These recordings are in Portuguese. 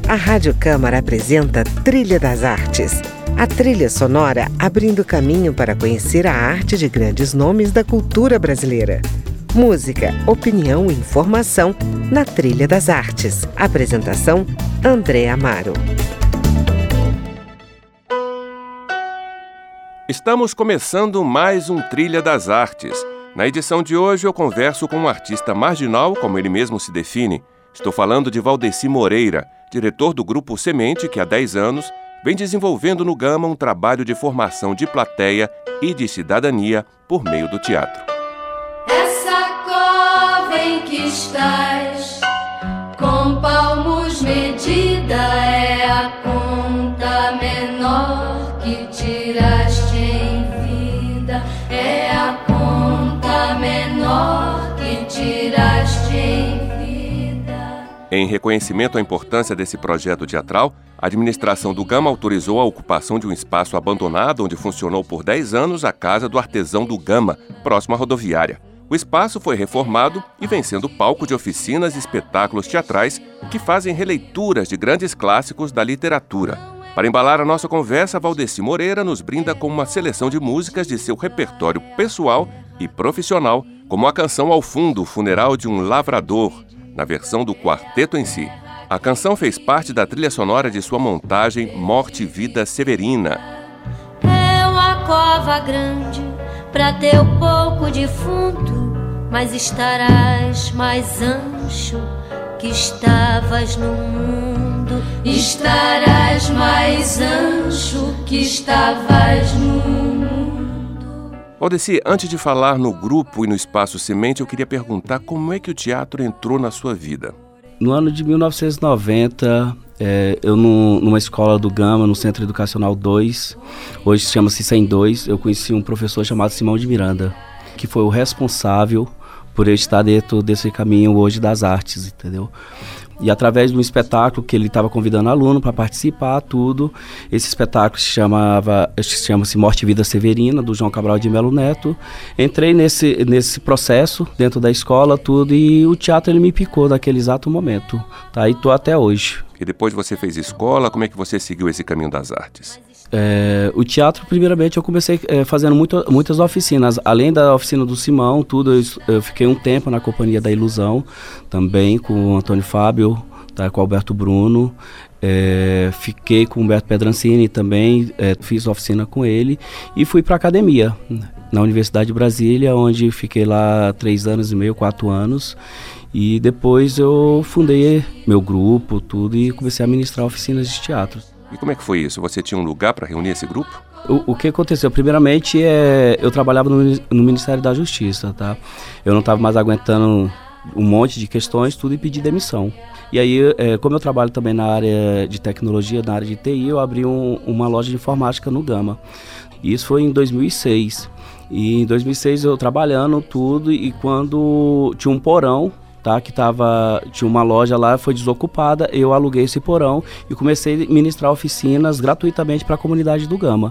A Rádio Câmara apresenta Trilha das Artes. A trilha sonora abrindo caminho para conhecer a arte de grandes nomes da cultura brasileira. Música, opinião e informação na Trilha das Artes. Apresentação, André Amaro. Estamos começando mais um Trilha das Artes. Na edição de hoje eu converso com um artista marginal, como ele mesmo se define. Estou falando de Valdeci Moreira, diretor do Grupo Semente, que há 10 anos vem desenvolvendo no Gama um trabalho de formação de plateia e de cidadania por meio do teatro. Essa cova em que estás, com palmos medida, é a conta menor que tiraste em vida. É a conta menor que tiraste em vida. Em reconhecimento à importância desse projeto teatral, a administração do Gama autorizou a ocupação de um espaço abandonado onde funcionou por 10 anos a Casa do Artesão do Gama, próximo à rodoviária. O espaço foi reformado e vem sendo palco de oficinas e espetáculos teatrais que fazem releituras de grandes clássicos da literatura. Para embalar a nossa conversa, Valdeci Moreira nos brinda com uma seleção de músicas de seu repertório pessoal e profissional, como a canção Ao Fundo, Funeral de um Lavrador, na versão do quarteto em si. A canção fez parte da trilha sonora de sua montagem Morte e Vida Severina. É uma cova grande pra teu pouco de fundo, mas estarás mais ancho que estavas no mundo. Estarás mais ancho que estavas no mundo. Valdeci, antes de falar no grupo e no Espaço Semente, eu queria perguntar como é que o teatro entrou na sua vida? No ano de 1990, eu numa escola do Gama, no Centro Educacional 2, hoje chama-se 102, eu conheci um professor chamado Simão de Miranda, que foi o responsável por eu estar dentro desse caminho hoje das artes, entendeu? E através de um espetáculo que ele estava convidando aluno para participar, tudo, esse espetáculo chama-se Morte e Vida Severina, do João Cabral de Melo Neto. Entrei nesse processo dentro da escola, tudo, e o teatro ele me picou naquele exato momento, tá? E estou até hoje. E depois você fez escola, como é que você seguiu esse caminho das artes? O teatro, primeiramente, eu comecei fazendo muitas oficinas. Além da oficina do Simão, tudo, eu fiquei um tempo na Companhia da Ilusão, também com o Antônio Fábio, tá, com o Alberto Bruno. Fiquei com o Humberto Pedrancini também, fiz oficina com ele e fui para a academia, na Universidade de Brasília, onde fiquei lá 3 anos e meio, 4 anos. E depois eu fundei meu grupo, tudo, e comecei a ministrar oficinas de teatro. E como é que foi isso? Você tinha um lugar para reunir esse grupo? O que aconteceu? Primeiramente, eu trabalhava no Ministério da Justiça, tá? Eu não estava mais aguentando um monte de questões, tudo, e pedi demissão. E aí, como eu trabalho também na área de tecnologia, na área de TI, eu abri uma loja de informática no Gama. E isso foi em 2006. E em 2006 eu trabalhando tudo, e quando tinha um porão, tá, tinha uma loja lá, foi desocupada, eu aluguei esse porão e comecei a ministrar oficinas gratuitamente para a comunidade do Gama.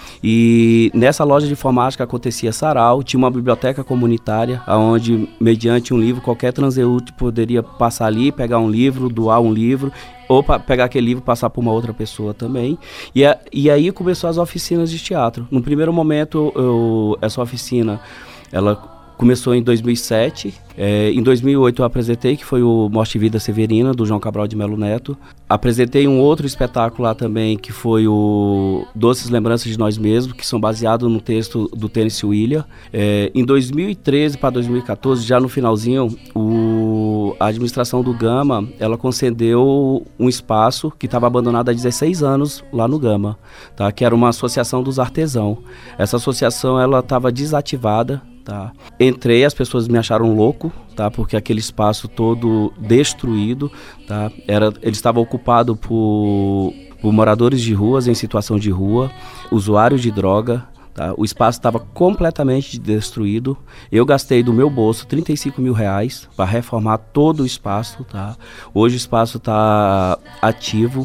E nessa loja de informática acontecia sarau, tinha uma biblioteca comunitária, onde, mediante um livro, qualquer transeúnte poderia passar ali, pegar um livro, doar um livro, ou pegar aquele livro e passar para uma outra pessoa também. E aí começou as oficinas de teatro. No primeiro momento, essa oficina, ela começou em 2007, em 2008 eu apresentei, que foi o Morte e Vida Severina, do João Cabral de Melo Neto. Apresentei um outro espetáculo lá também, que foi o Doces Lembranças de Nós Mesmos, que são baseados no texto do Tennessee Williams. Em 2013 para 2014, já no finalzinho, a administração do Gama, ela concedeu um espaço que estava abandonado há 16 anos lá no Gama, tá? Que era uma associação dos artesãos. Essa associação ela estava desativada. Tá. Entrei, as pessoas me acharam louco, tá, porque aquele espaço todo destruído, tá, ele estava ocupado por moradores de ruas em situação de rua, usuários de droga. Tá. O espaço estava completamente destruído. Eu gastei do meu bolso R$35 mil para reformar todo o espaço. Tá. Hoje o espaço está ativo,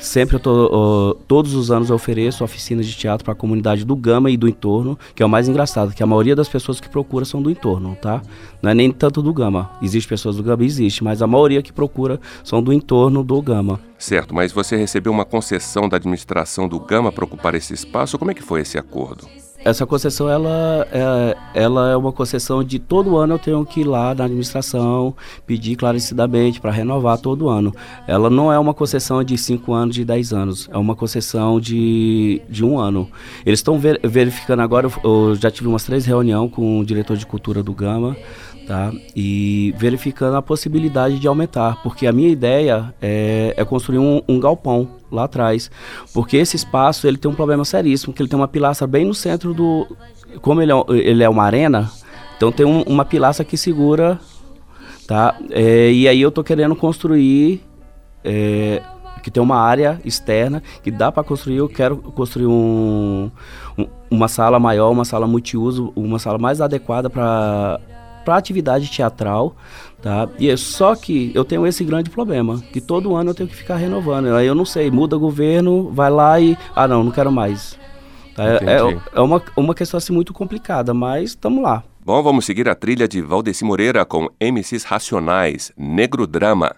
Sempre todos os anos eu ofereço oficinas de teatro para a comunidade do Gama e do entorno, que é o mais engraçado, que a maioria das pessoas que procura são do entorno, tá? Não é nem tanto do Gama. Existem pessoas do Gama? Existe, mas a maioria que procura são do entorno do Gama. Certo, mas você recebeu uma concessão da administração do Gama para ocupar esse espaço? Como é que foi esse acordo? Essa concessão, ela é uma concessão de todo ano eu tenho que ir lá na administração, pedir clarecidamente para renovar todo ano. Ela não é uma concessão de 5 anos, de 10 anos, é uma concessão de 1 ano. Eles estão verificando agora, eu já tive umas 3 reuniões com o diretor de cultura do Gama, tá? E verificando a possibilidade de aumentar, porque a minha ideia é construir um galpão lá atrás, porque esse espaço ele tem um problema seríssimo, que ele tem uma pilastra bem no centro do... Como ele é uma arena, então tem uma pilastra que segura, tá? E aí eu tô querendo construir, que tem uma área externa, que dá para construir, eu quero construir uma sala maior, uma sala multiuso, uma sala mais adequada para atividade teatral, tá? E só que eu tenho esse grande problema, que todo ano eu tenho que ficar renovando. Aí eu não sei, muda o governo, vai lá e... não quero mais. Tá? É uma questão assim muito complicada, mas estamos lá. Bom, vamos seguir a trilha de Valdeci Moreira com MCs Racionais, Negro Drama.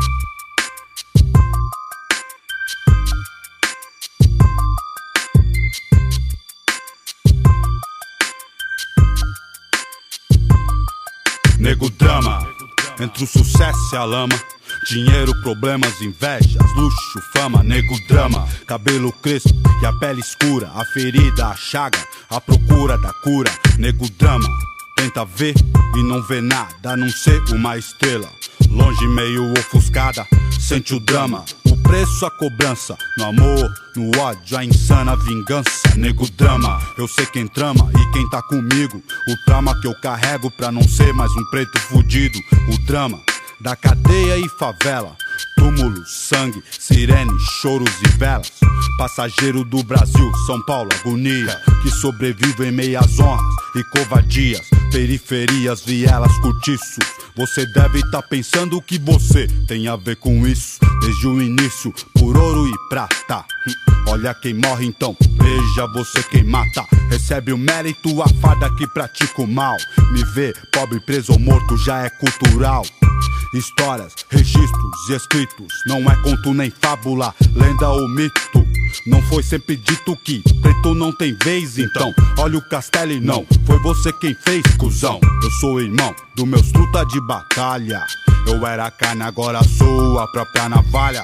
Nego drama, entre o sucesso e a lama. Dinheiro, problemas, invejas, luxo, fama. Nego drama, cabelo crespo e a pele escura. A ferida, a chaga, a procura da cura. Nego drama, tenta ver e não vê nada, a não ser uma estrela. Longe, meio ofuscada, sente o drama. O preço, a cobrança, no amor, no ódio, a insana vingança. Nego drama, eu sei quem trama e quem tá comigo. O trauma que eu carrego pra não ser mais um preto fudido. O drama da cadeia e favela, túmulo, sangue, sirene, choros e velas. Passageiro do Brasil, São Paulo, agonia, que sobrevive em meias honras e covardias. Periferias, vielas, cortiços. Você deve estar pensando o que você tem a ver com isso. Desde o início, por ouro e prata. Olha quem morre então, veja você quem mata. Recebe o mérito, a farda que pratica o mal. Me ver pobre, preso ou morto já é cultural. Histórias, registros e escritos, não é conto nem fábula, lenda ou mito. Não foi sempre dito que preto não tem vez, então olha o castelo e não foi você quem fez, cuzão. Eu sou irmão do meus truta de batalha. Eu era carne, agora sou a própria navalha.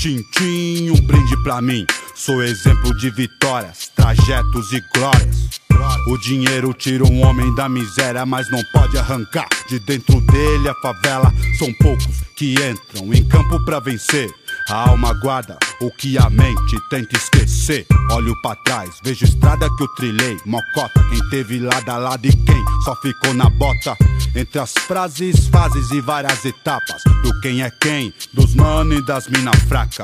Tintim, um brinde pra mim. Sou exemplo de vitórias, trajetos e glórias. O dinheiro tira um homem da miséria, mas não pode arrancar de dentro dele a favela. São poucos que entram em campo pra vencer. A alma guarda o que a mente tenta esquecer. Olho pra trás, vejo estrada que eu trilhei. Mocota, quem teve lado a lado e quem só ficou na bota. Entre as frases, fases e várias etapas do quem é quem, dos mano e das mina fraca.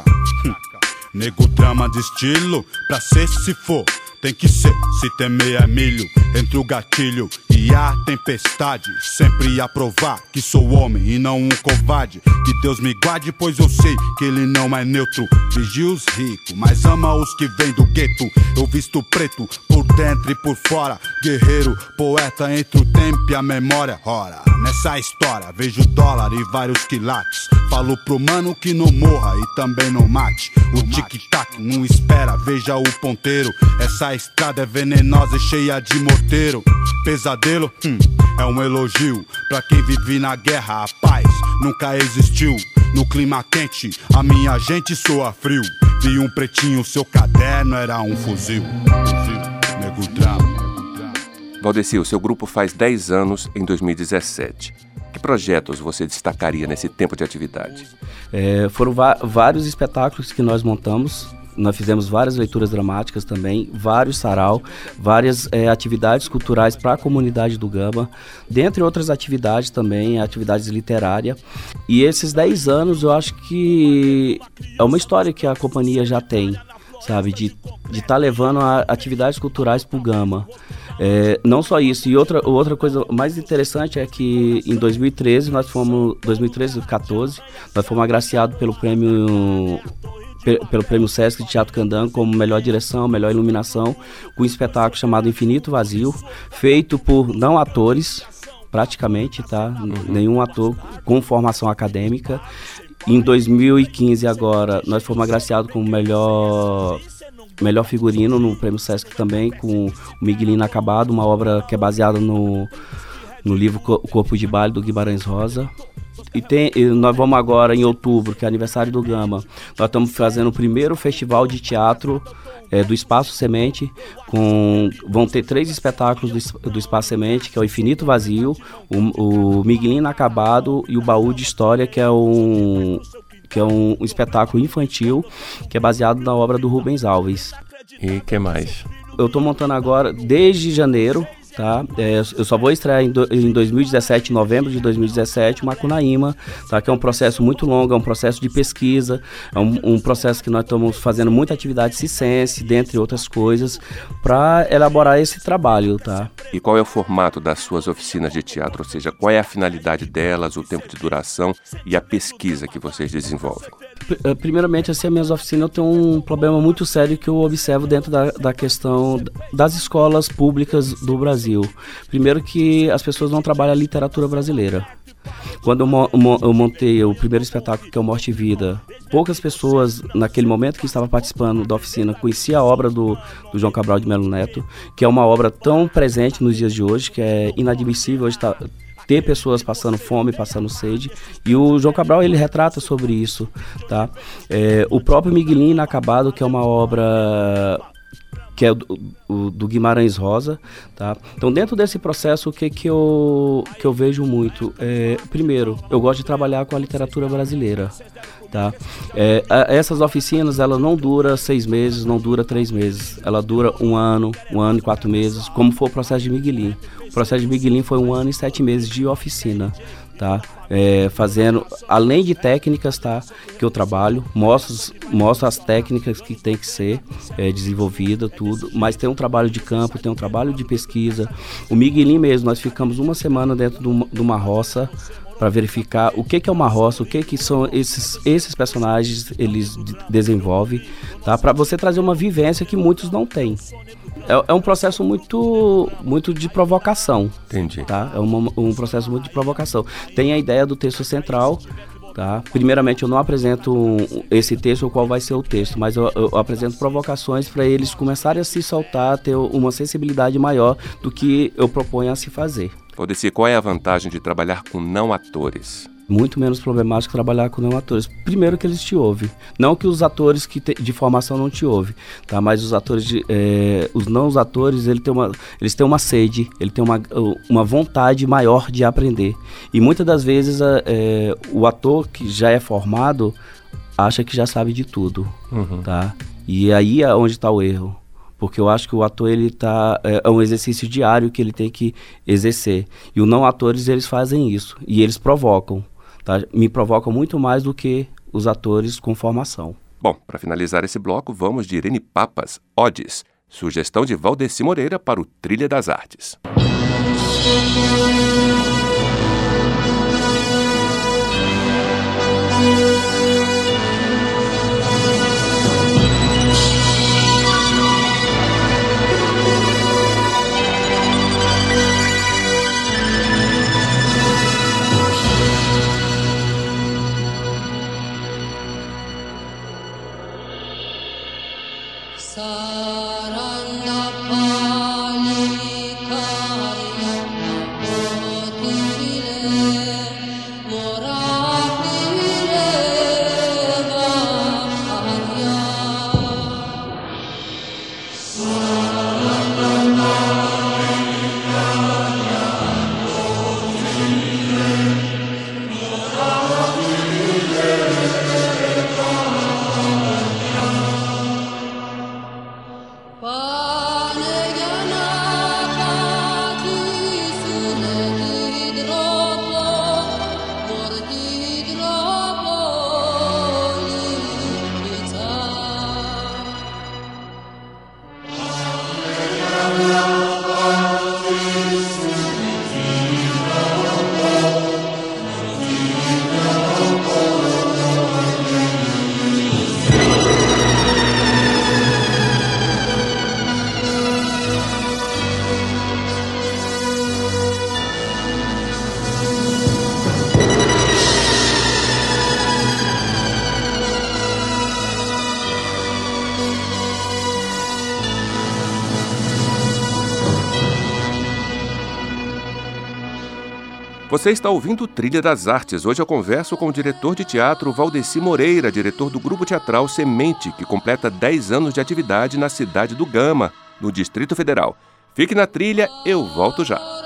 Nego drama de estilo, pra ser se for. Tem que ser, se temer é milho. Entre o gatilho e a tempestade, sempre ia provar que sou homem e não um covarde. Que Deus me guarde, pois eu sei que ele não é neutro. Vigia os ricos, mas ama os que vêm do gueto. Eu visto preto, por dentro e por fora. Guerreiro, poeta entre o tempo e a memória. Ora, nessa história vejo dólar e vários quilates. Falo pro mano que não morra e também não mate. O tic-tac não espera, veja o ponteiro. Essa estrada é venenosa e cheia de morteiro. Pesadelo, é um elogio pra quem vive na guerra. A paz nunca existiu. No clima quente, a minha gente soa frio. Vi um pretinho, seu caderno era um fuzil. Nego drama. Valdeci, o seu grupo faz 10 anos em 2017. Que projetos você destacaria nesse tempo de atividade? Foram vários espetáculos que nós montamos. Nós fizemos várias leituras dramáticas também, vários sarau, várias atividades culturais para a comunidade do Gama, dentre outras atividades também, atividades literárias. E esses 10 anos eu acho que é uma história que a companhia já tem, sabe, de estar levando atividades culturais para o Gama. Não só isso, e outra coisa mais interessante é que em 2013 e 2014, nós fomos agraciados pelo prêmio pelo Prêmio Sesc de Teatro Candango como melhor direção, melhor iluminação, com um espetáculo chamado Infinito Vazio, feito por não atores, praticamente, tá? Nenhum ator com formação acadêmica. Em 2015 agora, nós fomos agraciados com o melhor figurino no Prêmio Sesc também, com o Miguelinho Inacabado, uma obra que é baseada no livro O Corpo de Baile, do Guimarães Rosa. E nós vamos agora, em outubro, que é aniversário do Gama, nós estamos fazendo o primeiro festival de teatro do Espaço Semente. Vão ter 3 espetáculos do Espaço Semente, que é o Infinito Vazio, o Miguelinho Inacabado e o Baú de História, que é um espetáculo infantil, que é baseado na obra do Rubens Alves. E o que mais? Eu estou montando agora, desde janeiro, tá? Eu só vou estrear em 2017, em novembro de 2017, o Macunaíma, tá? Que é um processo muito longo, é um processo de pesquisa, é um processo que nós estamos fazendo muita atividade circense, dentre outras coisas, para elaborar esse trabalho, tá? E qual é o formato das suas oficinas de teatro? Ou seja, qual é a finalidade delas, o tempo de duração e a pesquisa que vocês desenvolvem? Primeiramente, assim, as minhas oficinas, eu tenho um problema muito sério que eu observo dentro da questão das escolas públicas do Brasil. Primeiro, que as pessoas não trabalham a literatura brasileira. Quando eu montei o primeiro espetáculo, que é o Morte e Vida, poucas pessoas, naquele momento que estava participando da oficina, conheciam a obra do João Cabral de Melo Neto, que é uma obra tão presente nos dias de hoje, que é inadmissível hoje ter pessoas passando fome, passando sede, e o João Cabral, ele retrata sobre isso, tá? O próprio Miguelinho Inacabado, que é uma obra que é do Guimarães Rosa, tá? Então, dentro desse processo, o que eu vejo muito? Primeiro, eu gosto de trabalhar com a literatura brasileira, tá? Essas oficinas, ela não dura 6 meses, não dura 3 meses, ela dura 1 ano e 4 meses, como foi o processo de Miguelinho. O processo de Miguelinho foi 1 ano e 7 meses de oficina, tá? Fazendo, além de técnicas, tá, que eu trabalho, mostro as técnicas que tem que ser desenvolvida, tudo, mas tem um trabalho de campo, tem um trabalho de pesquisa. O Miguelinho mesmo, nós ficamos 1 semana dentro de uma roça para verificar o que é uma roça, o que são esses personagens, eles desenvolvem, tá? Para você trazer uma vivência que muitos não têm. É um processo muito de provocação. Entendi. Tá? É um processo muito de provocação. Tem a ideia do texto central, tá? Primeiramente, eu não apresento esse texto, ou qual vai ser o texto, mas eu apresento provocações para eles começarem a se soltar, ter uma sensibilidade maior do que eu proponho a se fazer. Odeci, qual é a vantagem de trabalhar com não atores? Muito menos problemático trabalhar com não atores. Primeiro, que eles te ouvem. Não que os atores de formação não te ouvem, tá? Mas os atores, os não atores, eles têm uma sede, eles têm uma vontade maior de aprender. E muitas das vezes o ator que já é formado acha que já sabe de tudo, tá? E aí é onde está o erro. Porque eu acho que o ator, é um exercício diário que ele tem que exercer. E os não atores, eles fazem isso. E eles provocam, tá? Me provocam muito mais do que os atores com formação. Bom, para finalizar esse bloco, vamos de Irene Papas, Odes. Sugestão de Valdeci Moreira para o Trilha das Artes. Você está ouvindo Trilha das Artes. Hoje eu converso com o diretor de teatro Valdeci Moreira, diretor do grupo teatral Semente, que completa 10 anos de atividade na cidade do Gama, no Distrito Federal. Fique na trilha, eu volto já.